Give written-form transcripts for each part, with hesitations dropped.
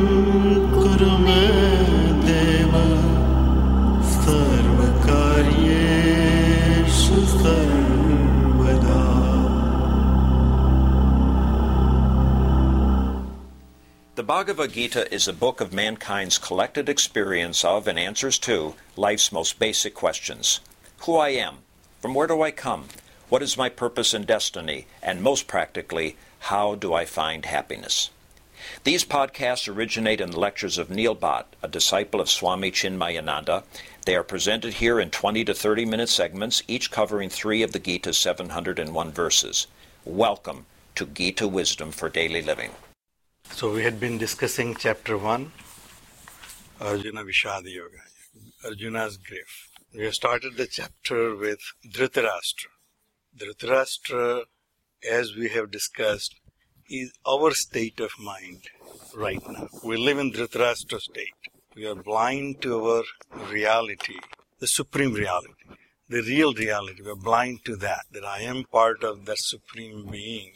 कुरु मे देव सर्वकार्येषु सर्वदा. The Bhagavad Gita is a book of mankind's collected experience of and answers to life's most basic questions. Who I am, from where do I come, what is my purpose and destiny, and most practically, how do I find happiness? These podcasts originate in the lectures of Neil Bhatt, a disciple of Swami Chinmayananda. They are presented here in 20 to 30-minute segments, each covering 3 of the Gita's 701 verses. Welcome to Gita Wisdom for Daily Living. So we had been discussing chapter 1, Arjuna Vishada Yoga, Arjuna's grief. We have started the chapter with Dhritarashtra. Dhritarashtra, as we have discussed, is our state of mind right now. We live in Dhritarashtra state. We are blind to our reality, the supreme reality, the real reality. We are blind to that I am part of that supreme being.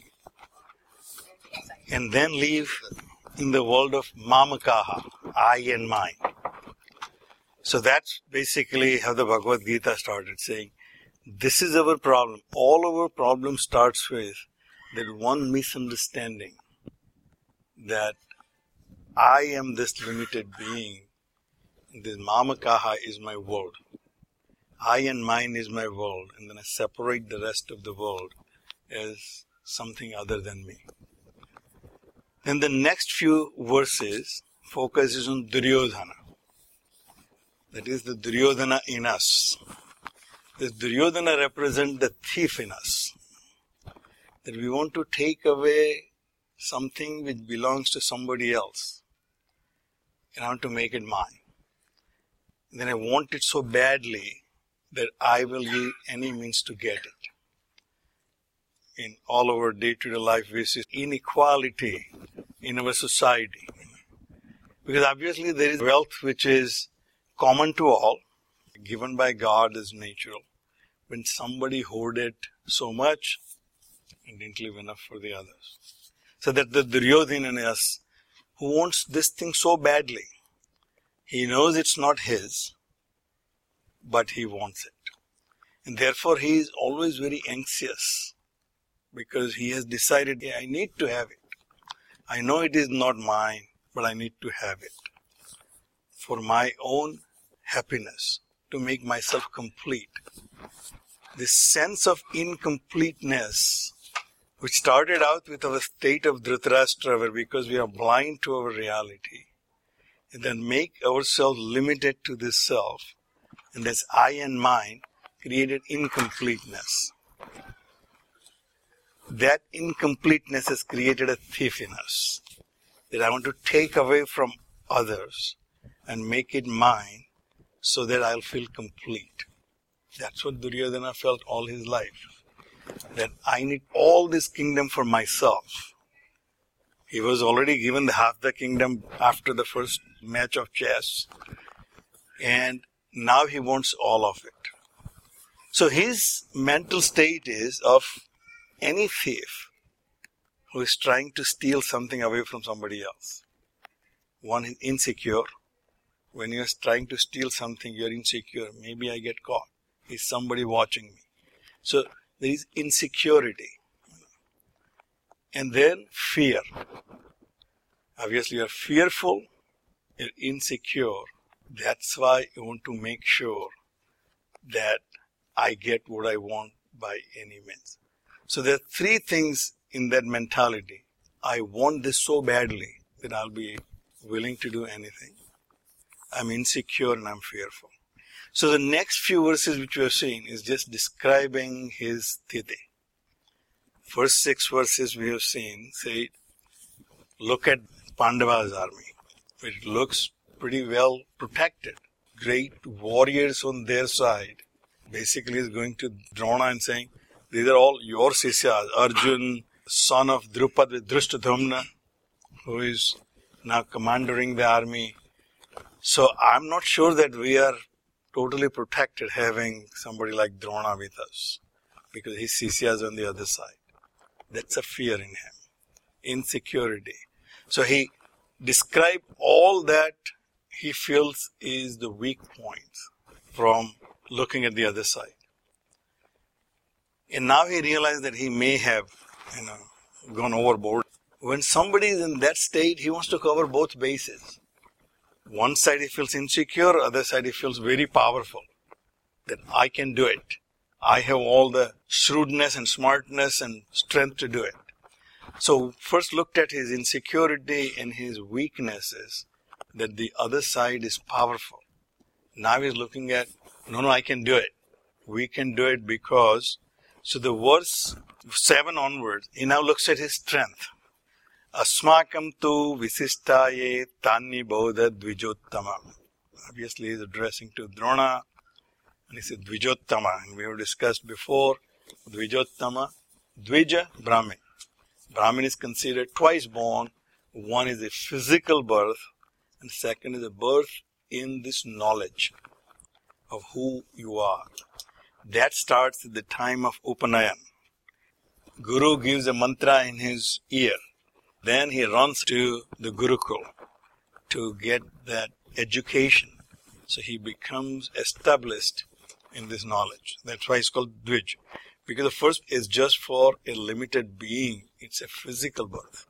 And then live in the world of mamakaha, I and mine. So that's basically how the Bhagavad Gita started saying, this is our problem. All our problem starts with that one misunderstanding that I am this limited being. This mamakaha is my world. I and mine is my world. And then I separate the rest of the world as something other than me. Then the next few verses focuses on Duryodhana. That is the Duryodhana in us. This Duryodhana represents the thief in us. That we want to take away something which belongs to somebody else. And I want to make it mine. And then I want it so badly that I will use any means to get it. In all our day-to-day life, we see inequality in our society. Because obviously there is wealth which is common to all, given by God as natural. When somebody hoarded so much and didn't leave enough for the others. So that the Duryodhana in us, who wants this thing so badly, he knows it's not his, but he wants it. And therefore he is always very anxious. Because he has decided, I need to have it. I know it is not mine, but I need to have it. For my own happiness, to make myself complete. This sense of incompleteness, which started out with our state of Dhritarashtra, where because we are blind to our reality, and then make ourselves limited to this self, and this I and mine, created incompleteness. That incompleteness has created a thief in us. That I want to take away from others and make it mine so that I'll feel complete. That's what Duryodhana felt all his life. That I need all this kingdom for myself. He was already given half the kingdom after the first match of chess. And now he wants all of it. So his mental state is of any thief who is trying to steal something away from somebody else. One is insecure. When you are trying to steal something, you are insecure. Maybe I get caught. Is somebody watching me? So there is insecurity. And then fear. Obviously you are fearful, you are insecure. That's why you want to make sure that I get what I want by any means. So there are 3 things in that mentality. I want this so badly that I'll be willing to do anything. I'm insecure and I'm fearful. So the next few verses which we have seen is just describing his sthiti. First 6 verses we have seen say, look at Pandava's army. It looks pretty well protected. Great warriors on their side. Basically is going to Drona and saying, these are all your Sisyas. Arjun, son of Drupad with Drushtadhumna, who is now commanding the army. So I'm not sure that we are totally protected having somebody like Drona with us. Because his Sisyas on the other side. That's a fear in him. Insecurity. So he describe all that he feels is the weak points from looking at the other side. And now he realized that he may have, gone overboard. When somebody is in that state, he wants to cover both bases. One side he feels insecure, other side he feels very powerful. That I can do it. I have all the shrewdness and smartness and strength to do it. So first looked at his insecurity and his weaknesses, that the other side is powerful. Now he's looking at, no, I can do it. We can do it because, so the verse 7 onwards, he now looks at his strength. Asmakam tu visishtaye tani bodha dvijottama. Obviously he's addressing to Drona, and he said Dvijottama, and we have discussed before, Dvijottama, Dvija, Brahmin. Brahmin is considered twice born. One is a physical birth, and second is a birth in this knowledge of who you are. That starts at the time of Upanayan. Guru gives a mantra in his ear. Then he runs to the Gurukul to get that education. So he becomes established in this knowledge. That's why it's called Dvij. Because the first is just for a limited being. It's a physical birth.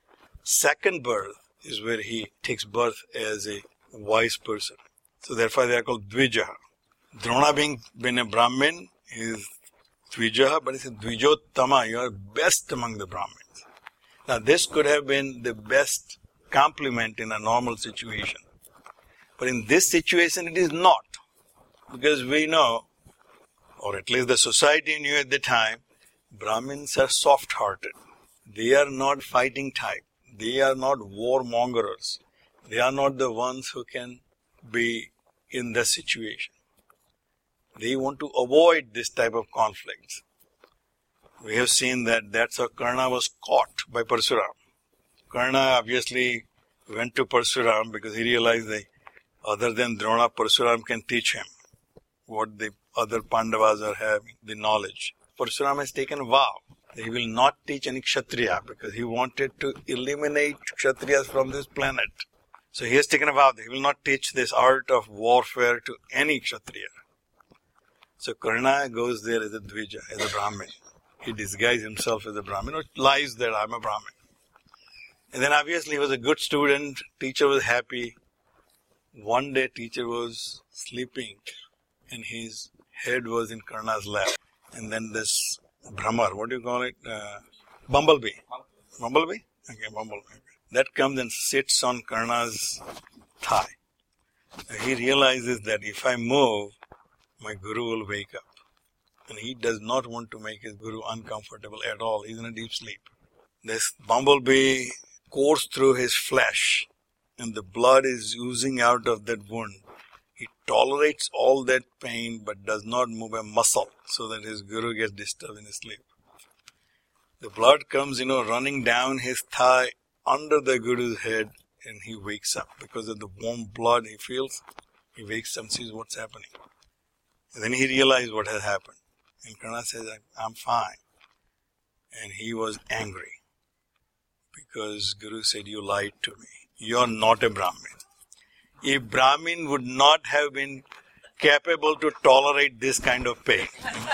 Second birth is where he takes birth as a wise person. So therefore they are called Dvijaha. Drona being a Brahmin is Dvijaha, but it's a Dvijottama. You are best among the Brahmins. Now this could have been the best compliment in a normal situation. But in this situation it is not. Because we know, or at least the society knew at the time, Brahmins are soft-hearted. They are not fighting type. They are not warmongers. They are not the ones who can be in the situation. They want to avoid this type of conflicts. We have seen that that's how Karna was caught by Parsuram. Karna obviously went to Parsuram because he realized that other than Drona, Parsuram can teach him what the other Pandavas are having, the knowledge. Parsuram has taken a vow that he will not teach any Kshatriya because he wanted to eliminate Kshatriyas from this planet. So he has taken a vow that he will not teach this art of warfare to any Kshatriya. So Karna goes there as a Dvija, as a Brahmin. He disguises himself as a Brahmin, or lies that I'm a Brahmin. And then obviously he was a good student, teacher was happy. One day teacher was sleeping and his head was in Karna's lap. And then this Brahmar, what do you call it? Bumblebee. Bumblebee? Okay, bumblebee. That comes and sits on Karna's thigh. He realizes that if I move, my guru will wake up. And he does not want to make his guru uncomfortable at all. He's in a deep sleep. This bumblebee coursed through his flesh and the blood is oozing out of that wound. He tolerates all that pain but does not move a muscle so that his guru gets disturbed in his sleep. The blood comes, running down his thigh under the guru's head and he wakes up. Because of the warm blood he feels, he wakes up and sees what's happening. And then he realized what had happened. And Karna says, I'm fine. And he was angry because Guru said, you lied to me. You're not a Brahmin. A Brahmin would not have been capable to tolerate this kind of pain.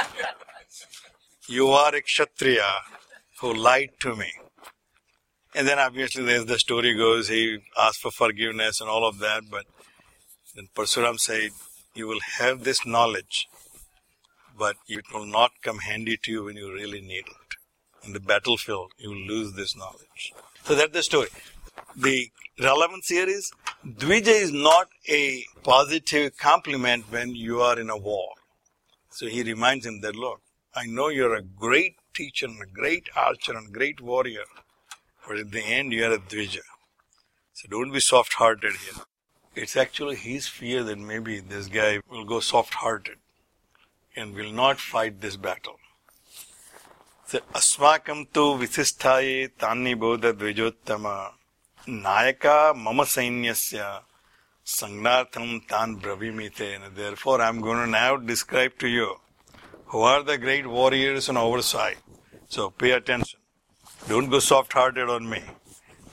You are a Kshatriya who lied to me. And then obviously as the story goes, he asked for forgiveness and all of that. But then Parsuram said, you will have this knowledge, but it will not come handy to you when you really need it. In the battlefield, you will lose this knowledge. So that's the story. The relevance here is, Dvija is not a positive compliment when you are in a war. So he reminds him that, look, I know you're a great teacher and a great archer and a great warrior, but at the end you are a Dvija. So don't be soft-hearted here. It's actually his fear that maybe this guy will go soft-hearted and will not fight this battle. So, Asmakam tu visisthaye tani bodha dvijottama nayaka mama sainyasya sangnarthanam tan bravimite. And therefore, I'm going to now describe to you who are the great warriors on our side. So, pay attention. Don't go soft-hearted on me.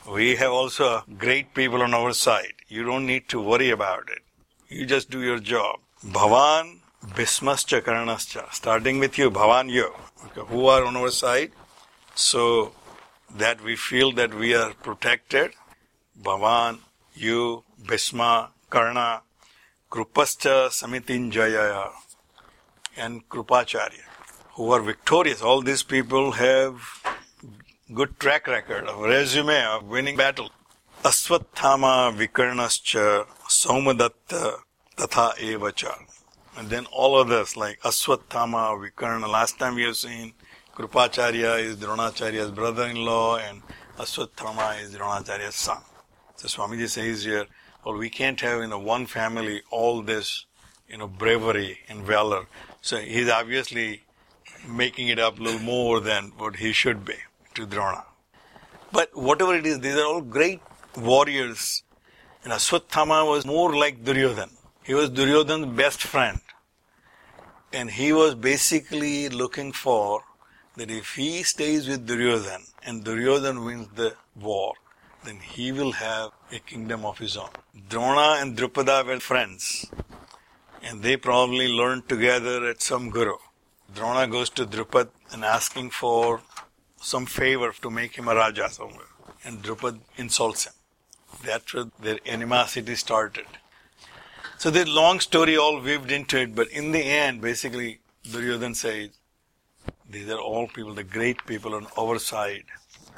We have also great people on our side. You don't need to worry about it. You just do your job. Bhavan, Bhismascha, Karnascha. Starting with you, Bhavan, you. Okay, who are on our side? So that we feel that we are protected. Bhavan, you, Bhisma, Karna, Krupascha, Samitinjaya, and Krupacharya, who are victorious. All these people have good track record, of resume of winning battle. Aswathama, Vikarnascha, Saumadatta, Tatha Evacha. And then all others like Aswathama, Vikarna. Last time we have seen Krupacharya is Dronacharya's brother-in-law and Aswathama is Dronacharya's son. So Swamiji says here, well, we can't have in one family all this, bravery and valor. So he's obviously making it up a little more than what he should be to Drona. But whatever it is, these are all great warriors. And Aswathama was more like Duryodhana. He was Duryodhana's best friend. And he was basically looking for that if he stays with Duryodhana and Duryodhana wins the war, then he will have a kingdom of his own. Drona and Drupada were friends. And they probably learned together at some guru. Drona goes to Drupad and asking for some favor to make him a Raja somewhere. And Drupad insults him. That's where their animosity started. So there's a long story all weaved into it, but in the end, basically, Duryodhana says, these are all people, the great people on our side.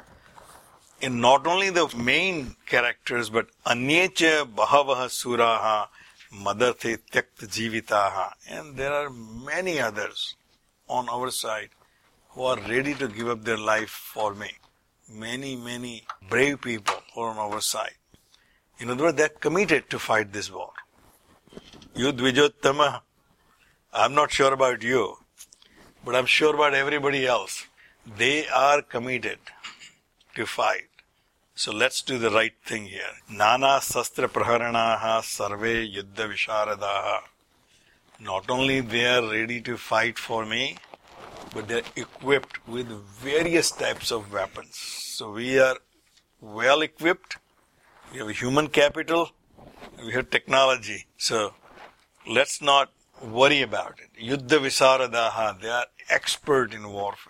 And not only the main characters, but Anyecha Bahavaha Suraha Madarthe Tyakt Jivitaha. And there are many others on our side who are ready to give up their life for me. Many, many brave people who are on our side. In other words, they are committed to fight this war. Yudvijottama, I'm not sure about you, but I'm sure about everybody else. They are committed to fight. So let's do the right thing here. Nana sastra praharanaha sarve yuddha visharadaha. Not only they are ready to fight for me, but they are equipped with various types of weapons. So we are well equipped. We have human capital. We have technology. So let's not worry about it. Yuddha visaradaha, they are expert in warfare.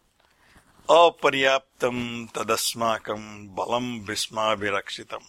Aparyaptam tadasmakam balam bhisma virakshitam.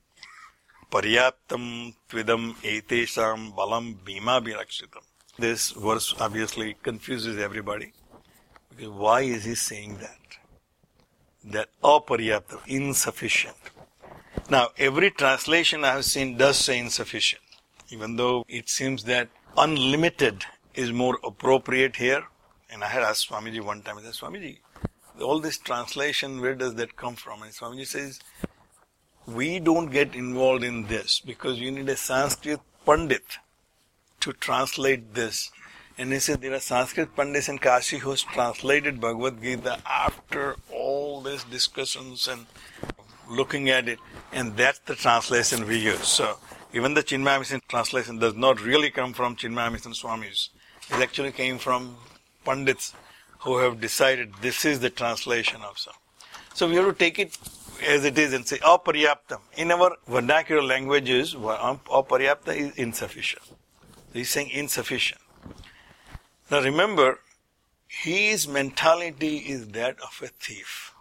Paryaptam tvidam etesham balam bhima virakshitam. This verse obviously confuses everybody. Because why is he saying that? That aparyaptam, insufficient. Now, every translation I have seen does say insufficient. Even though it seems that unlimited is more appropriate here. And I had asked Swamiji one time, I said, Swamiji, all this translation, where does that come from? And Swamiji says, we don't get involved in this because you need a Sanskrit Pandit to translate this. And he said there are Sanskrit Pandits in Kashi who has translated Bhagavad Gita after all these discussions and looking at it. And that's the translation we use. So even the Chinmaya Mission translation does not really come from Chinmaya Mission Swamis. It actually came from Pandits who have decided this is the translation of some. So we have to take it as it is and say, aparyaptam. In our vernacular languages, aparyapta is insufficient. He's saying insufficient. Now remember, his mentality is that of a thief.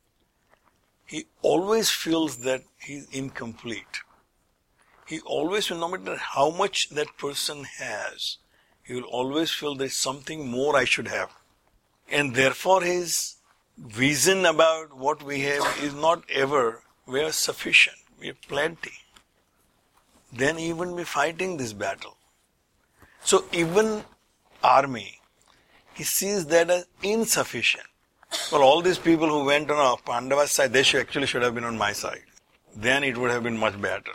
He always feels that he's incomplete. He always, no matter how much that person has, he will always feel there's something more I should have. And therefore his vision about what we have is not ever, we are sufficient, we have plenty. Then he wouldn't be fighting this battle. So even army, he sees that as insufficient. Well, all these people who went on Pandava's side, they should have been on my side. Then it would have been much better.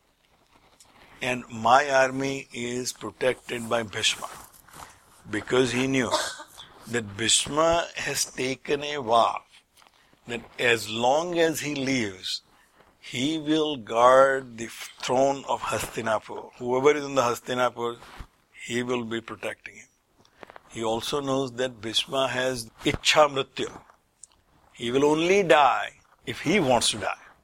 And my army is protected by Bhishma. Because he knew that Bhishma has taken a vow that as long as he lives, he will guard the throne of Hastinapur. Whoever is in the Hastinapur, he will be protecting him. He also knows that Bhishma has Ichha Mrityu. He will only die if he wants to die.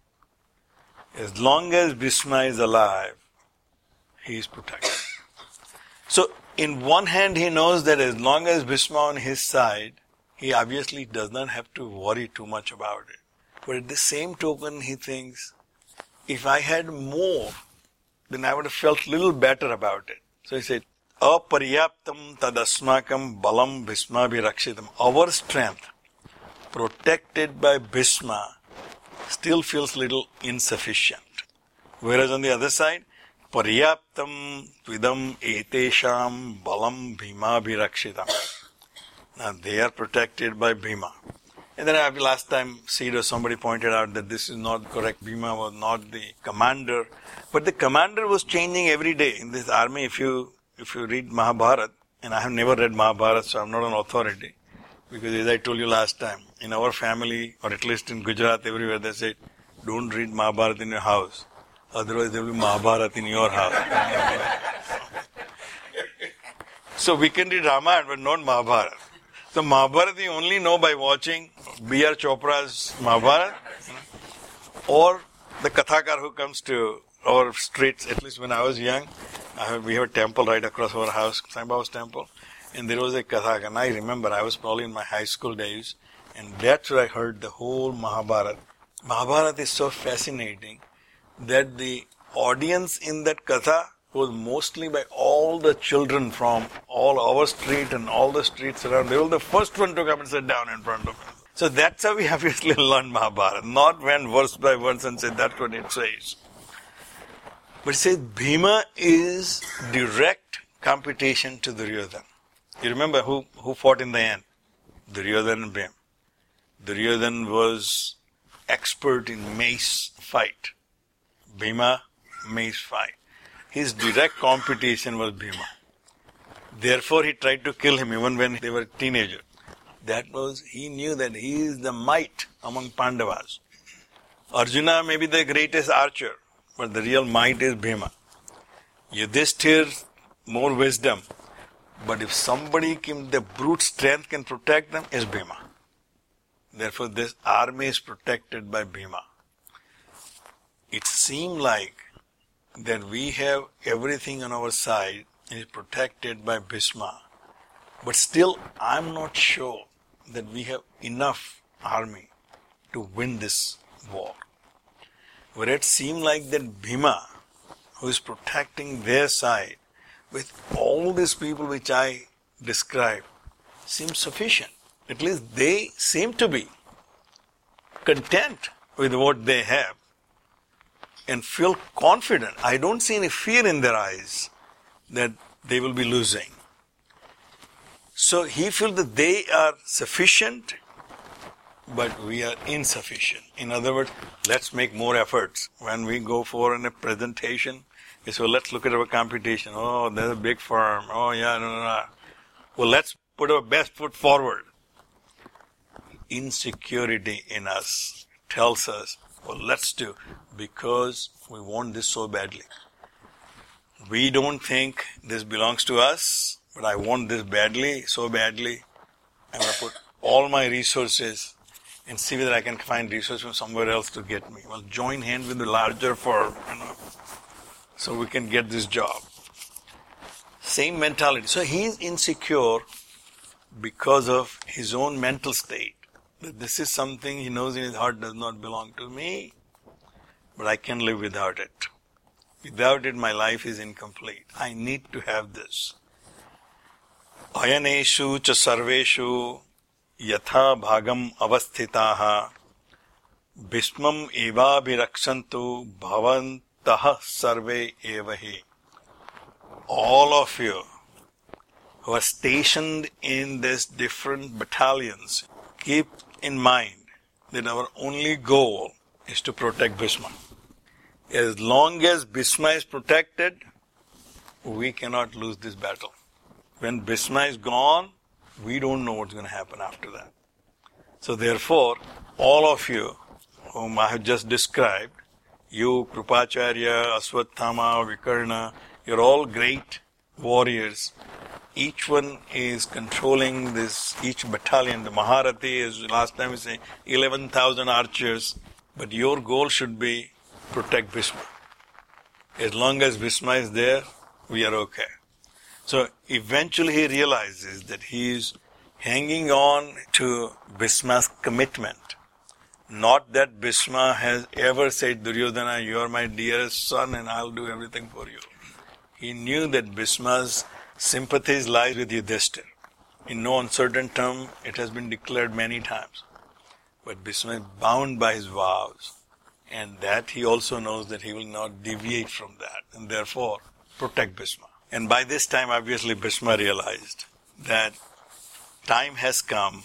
As long as Bhishma is alive, he is protected. So, in one hand, he knows that as long as Bhishma on his side, he obviously does not have to worry too much about it. But at the same token, he thinks, if I had more, then I would have felt a little better about it. So he said, Aparyaptam tadasmakam balam Bhishma bhirakshitam. Our strength, protected by Bhishma, still feels little insufficient. Whereas on the other side, Paryaptam tvidam etesham balam Bhima bhirakshitam. Now they are protected by Bhima. And then last time, Sid or somebody pointed out that this is not correct. Bhima was not the commander. But the commander was changing every day in this army. If you read Mahabharata, and I have never read Mahabharata, so I'm not an authority. Because as I told you last time, in our family, or at least in Gujarat, everywhere, they say, don't read Mahabharata in your house. Otherwise there will be Mahabharata in your house. So we can read Ramayana, but not Mahabharata. So Mahabharata you only know by watching B.R. Chopra's Mahabharata, or the Kathakar who comes to our streets. At least when I was young, we have a temple right across our house, Sai Baba's temple, and there was a Kathakar. And I remember I was probably in my high school days, and that's where I heard the whole Mahabharata. Mahabharata is so fascinating that the audience in that Katha was mostly by all the children from all our street and all the streets around. They were the first one to come and sit down in front of him. So that's how we obviously learned Mahabharata. Not went verse by verse and said that's what it says. But it says Bhima is direct competition to Duryodhana. You remember who fought in the end? Duryodhana and Bhima. Duryodhana was expert in mace fight. Bhima, mace fight. His direct competition was Bhima. Therefore, he tried to kill him even when they were teenagers. He knew that he is the might among Pandavas. Arjuna may be the greatest archer, but the real might is Bhima. Yudhishthir, more wisdom. But if somebody the brute strength can protect them, is Bhima. Therefore, this army is protected by Bhima. It seemed like that we have everything on our side and is protected by Bhishma. But still, I'm not sure that we have enough army to win this war. Where it seemed like that Bhima, who is protecting their side, with all these people which I described, seems sufficient. At least they seem to be content with what they have and feel confident. I don't see any fear in their eyes that they will be losing. So he feels that they are sufficient, but we are insufficient. In other words, let's make more efforts. When we go for a presentation, we say, well, let's look at our competition. Oh, there's a big firm. Oh, yeah, no. Well, let's put our best foot forward. Insecurity in us tells us, well, let's do, because we want this so badly. We don't think this belongs to us, but I want this badly, so badly. I'm going to put all my resources and see whether I can find resources from somewhere else to get me. Well, join hands with the larger firm, so we can get this job. Same mentality. So he is insecure because of his own mental state. That this is something he knows in his heart does not belong to me, but I can live without it. Without it, my life is incomplete. I need to have this. Ayaneshu cha sarveshu yatha bhagam avasthitaha bhishmam eva bhiraksantu bhavantaha sarve evahi. All of you who are stationed in these different battalions, keep in mind that our only goal is to protect Bhishma. As long as Bhishma is protected, we cannot lose this battle. When Bhishma is gone, we don't know what's going to happen after that. So therefore, all of you whom I have just described, you, Krupacharya, Aswathama, Vikarna, you're all great warriors. Each one is controlling each battalion. The Maharati is, last time we say, 11,000 archers. But your goal should be protect Bhishma. As long as Bhishma is there, we are okay. So eventually he realizes that he is hanging on to Bhishma's commitment. Not that Bhishma has ever said, Duryodhana, you are my dearest son and I'll do everything for you. He knew that Bhishma's sympathies lie with Yudhishthira. In no uncertain term, it has been declared many times. But Bhishma is bound by his vows, and that he also knows that he will not deviate from that, and therefore protect Bhishma. And by this time, obviously, Bhishma realized that time has come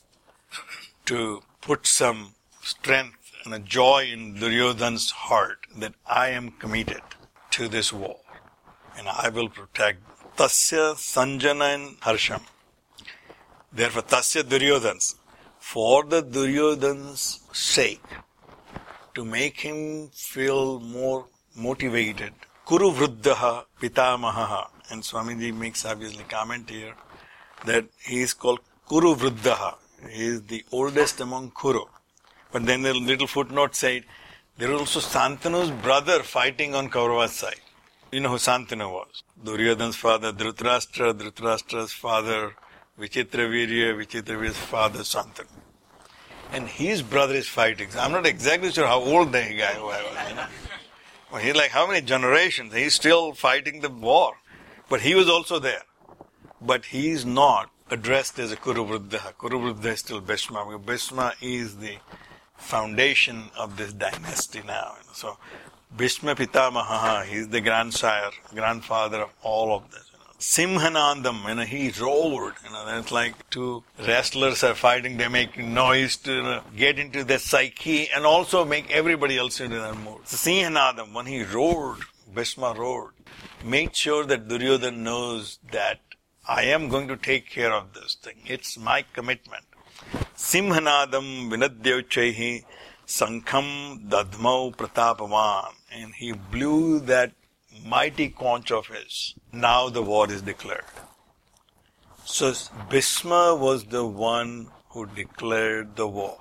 to put some strength and a joy in Duryodhana's heart that I am committed to this war, and I will protect Tasya Sanjana and Harsham. Therefore, Tasya Duryodhans, for the Duryodhan's sake, to make him feel more motivated, Kuru Vruddhaha Pitamahaha, and Swamiji makes obviously comment here that he is called Kuru Vruddhaha. He is the oldest among Kuru. But then the little footnote said, there was also Santanu's brother fighting on Kaurava's side. You know who Santanu was? Duryodhana's father, Dhritarashtra, Dhritarashtra's father, Vichitravirya's father, Santanu. And his brother is fighting. I'm not exactly sure how old the guy was. Well, he's like, how many generations? He's still fighting the war. But he was also there. But he is not addressed as a Kuru Vruddha. Kuru Vruddha is still Bhishma. Bhishma is the foundation of this dynasty now. So, Bhishma Pitamaha, he is the grandfather of all of this. Simhanandam, he roared. It's like two wrestlers are fighting, they make noise to get into their psyche and also make everybody else into that mood. So Simhanandam, when he roared, Bhishma roared, made sure that Duryodhana knows that I am going to take care of this thing. It's my commitment. Simhanadam vinadyauchaihi sankham dadmau pratapavan. And he blew that mighty conch of his. Now the war is declared. So Bhishma was the one who declared the war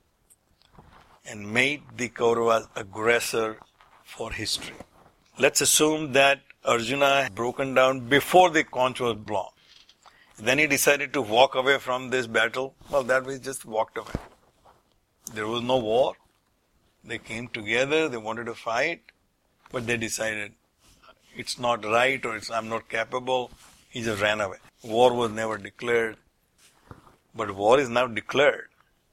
and made the Kauravas aggressor for history. Let's assume that Arjuna had broken down before the conch was blown. Then he decided to walk away from this battle. Well, that way he just walked away. There was no war. They came together, they wanted to fight, but they decided it's not right or I'm not capable. He just ran away. War was never declared. But war is now declared.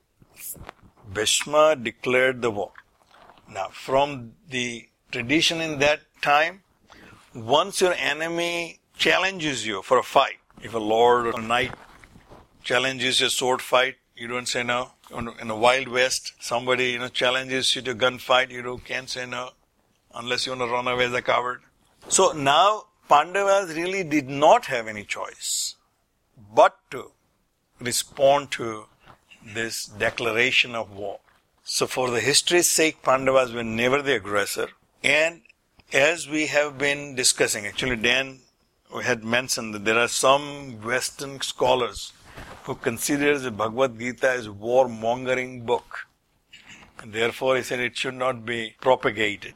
Bhishma declared the war. Now, from the tradition in that time, once your enemy challenges you for a fight, if a lord or a knight challenges you a sword fight, you don't say no. In the Wild West, somebody challenges you to a gunfight, you can't say no unless you want to run away as a coward. So now Pandavas really did not have any choice but to respond to this declaration of war. So for the history's sake, Pandavas were never the aggressor. And as we have been discussing, actually Dan had mentioned that there are some Western scholars who consider the Bhagavad Gita as a warmongering book. And therefore he said it should not be propagated.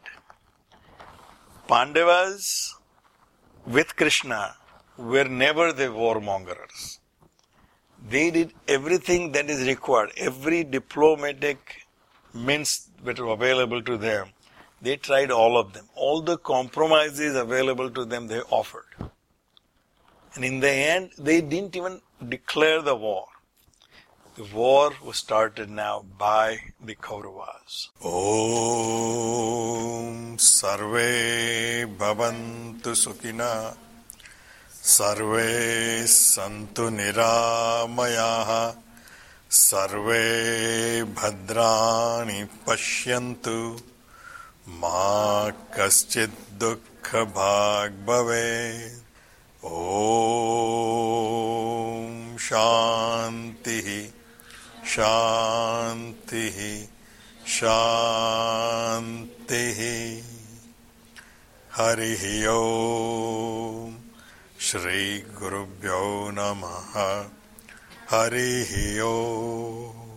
Pandavas with Krishna were never the warmongers. They did everything that is required, every diplomatic means that were available to them. They tried all of them. All the compromises available to them, they offered. And in the end, they didn't even declare the war. The war was started now by the Kauravas. Om Sarve Bhavantu Sukhina Sarve Santu Niramayaha Sarve Bhadrani Pashyantu Ma Kaschid Dukkha Bhag Bhave. Om Shanti Shanti Shanti Harihi Om Shri Gurubhyo Namaha Harihi Om